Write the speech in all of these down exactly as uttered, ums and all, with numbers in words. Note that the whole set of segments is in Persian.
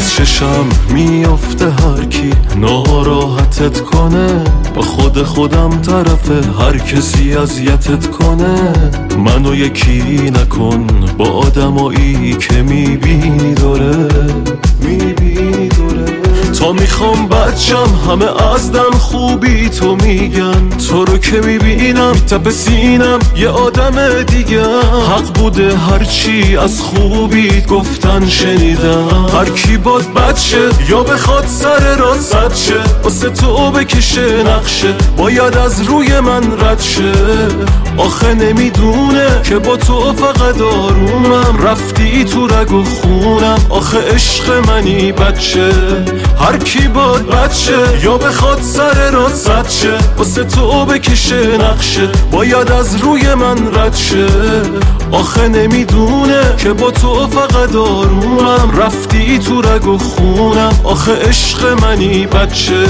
از چشم میافته هر کی ناراحتت کنه، با خود خودم طرفه هر کسی اذیتت کنه. منو یکی نکن با آدمایی که میبینی داره میبینی داره. تا میخوام بچم همه از دم خوبی تو میگن، تو رو که میبینم میتپه سینم یه آدم دیگه. حق بوده هرچی از خوبیت گفتن شنیدم، هر کی باد بچه یا بخواد سر راست شه، واسه تو بکشه نقشه باید از روی من رد شه. آخه نمیدونه که با تو فقط آرومم، رفتی تو رگ و خونم، آخه عشق منی بچه. هر کی باد بچه یا بخواد سر راست شه، واسه تو بکشه نقشه باید از روی من رد شه. آخه نمیدونه که با تو فقط آرومم، رفتی تو رگ و خونم، آخه عشق منی بچه.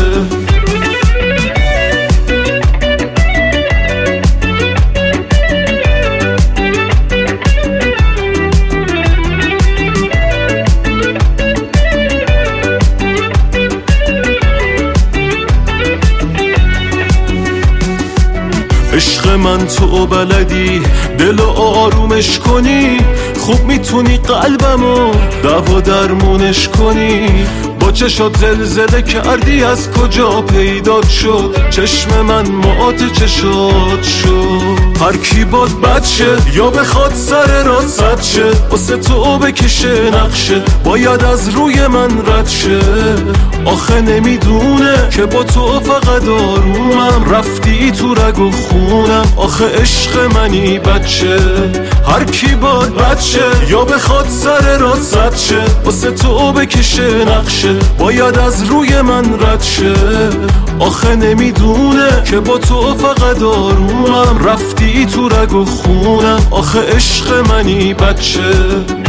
عشق من تو بلدی دل آرومش کنی، خوب میتونی قلبمو دوا درمونش کنی. با چشات زلزله کردی از کجا پیدات شد، چشم من مات چشات شد. هر کی باد بچه یا بخواد سر راست شه، واسه تو بکشه نقشه باید از روی من رد شه. آخه نمیدونه که با تو فقط آرومم، رفتی تو رگ و خونم، آخه عشق منی بچه. هر کی باد بچه یا بخواد سر راست شه، واسه تو بکشه نقشه باید از روی من رد شه. آخه نمیدونه که با تو فقط آرومم، رفتی تو رگ و خونم، آخه عشق منی بچه.